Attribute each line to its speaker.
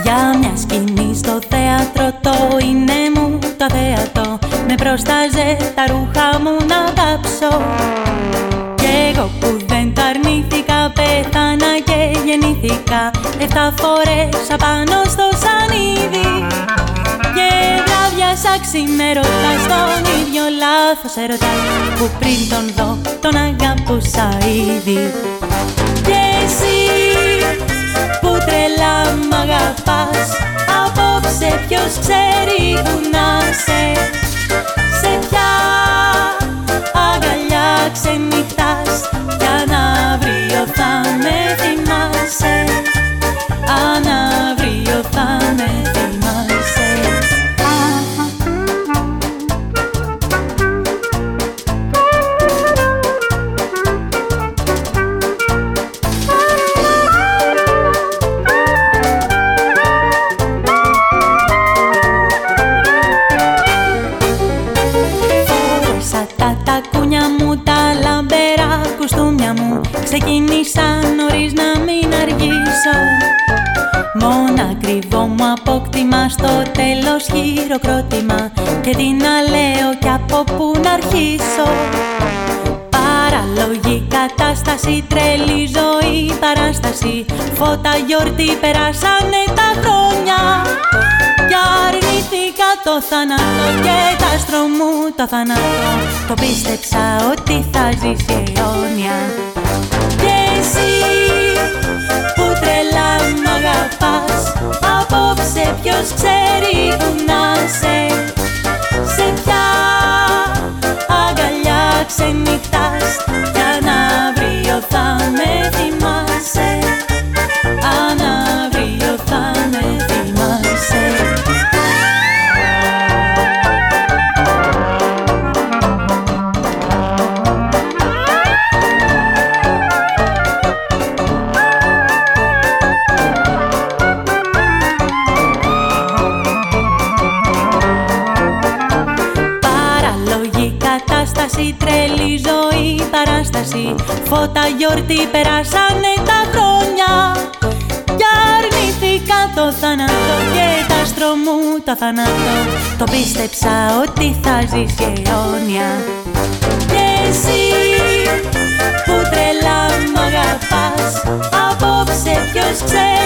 Speaker 1: Για μια σκηνή στο θέατρο, το είναι μου το θέατρο. Με πρόσταζε τα ρούχα μου να κάψω. Κι εγώ που δεν το αρνήθηκα, πέθανα και γεννήθηκα 7 φορές απάνω στο σανίδι. Και βράδιασα ξημέρωτα στον ίδιο λάθος ερωτά, που πριν τον δω τον αγαπούσα ήδη. Και εσύ που τρελά μ' αγαπάς, απόψε ποιος ξέρει που να σε ποια αγκαλιά ξενυχτάς. Κι αν αύριο θα με θυμάσαι, αν αύριο θα με θυμάσαι. Τα κούνια μου, τα λαμπερά κουστούμια μου, ξεκίνησα νωρίς να μην αργήσω. Μόνα ακριβό μου απόκτημα, στο τέλος χειροκρότημα. Και τι να λέω κι από πού να αρχίσω. Παραλογή κατάσταση, τρελή ζωή παράσταση. Φώτα γιορτή, περάσανε τα χρόνια. Κι αρνήθηκα το θάνατο και τ' άστρο μου το θάνατο. Το πίστεψα ότι θα ζήσει αιώνια. Και εσύ που τρελά μ' αγαπάς, απόψε ποιος ξέρει που να σε ποια αγκαλιά ξενυχτάς. Κι αν αύριο θα με θυμάσαι, αν αύριο θα με θυμάσαι. Τρελή ζωή παράσταση. Φώτα γιορτή, περάσανε τα χρόνια. Κι αρνήθηκα το θάνατο και τ' άστρο μου το θάνατο. Το πίστεψα ότι θα ζήσει αιώνια. Και εσύ που τρελά μ' αγαπάς, απόψε ποιος ξέρει